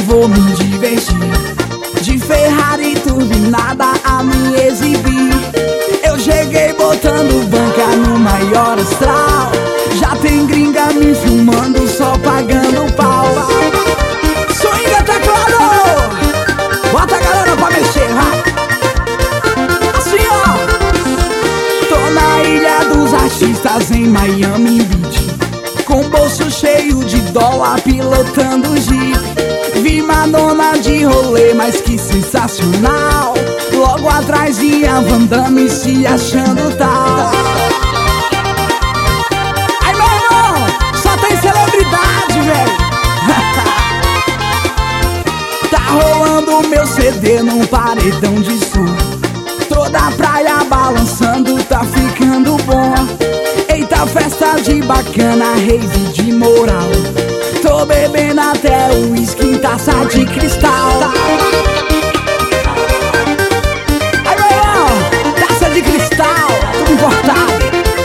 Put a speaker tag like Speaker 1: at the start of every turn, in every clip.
Speaker 1: vou me divertir. De Ferrari turbinada a me exibir. Eu cheguei botando banca no maior astral. Já tem gringa me filmando, só pagando pau. Swinga, teclado! Bota a galera pra mexer, vai! Assim, ó! Tô na ilha dos artistas em Miami Beach, com bolso cheio de dólar, pilotando Jeep. Vi Madonna de rolê, mas que sensacional. Logo atrás ia Van Damme se achando tal. Ai, meu irmão, só tem celebridade, velho. Tá rolando meu CD num paredão de som. Toda a praia balançando, tá ficando bom. Eita, festa de bacana, rave de moral. Tô bebendo até o uísque em taça de cristal. Aí, meu irmão, taça de cristal, tudo importado.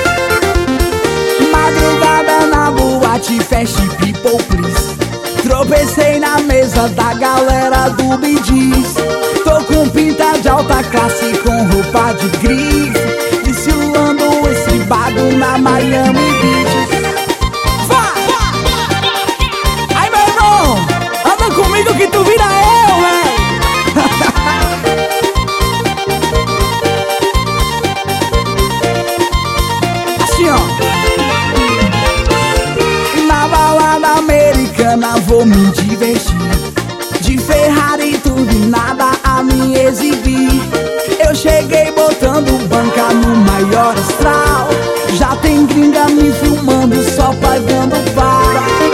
Speaker 1: Madrugada na boate, fast people please. Tropecei na mesa da galera do Bee Gees. Tô com pinta de alta classe, com roupa de grife, desfilando estribado na Miami Beach. Aí, meu irmão, anda comigo que tu vira eu, véi. Assim, ó. Na balada americana vou me divertir. De Ferrari turbinada a me exibir. Eu cheguei botando banca no maior astral. Já tem gringa me filmando, só pagando pau.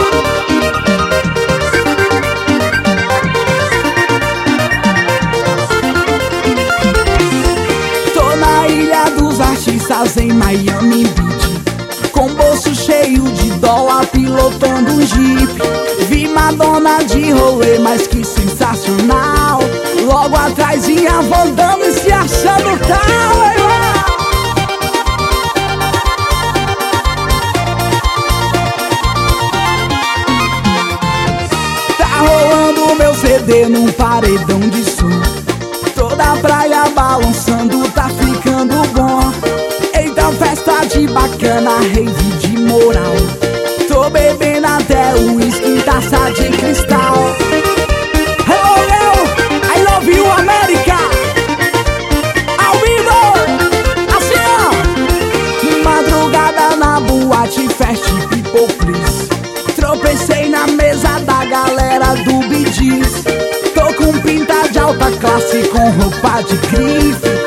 Speaker 1: Tô na ilha dos artistas em Miami Beach, com bolso cheio de dólar, pilotando um Jeep. Vi Madonna de rolê, mas que sensacional. Logo atrás ia Van Damme se achando tal, irmão. Tá rolando meu CD num paredão de som. Toda a praia balançando, tá ficando bom. Eita, festa de bacana, rave de moral. Tô bebendo até o uísque em taça de cristal. Hello, eu, I love you, América. Ao vivo, assim, ó. Madrugada na boate, fast people please. Tropecei na mesa da galera do Bee Gees. Tô com pinta de alta classe, com roupa de grife,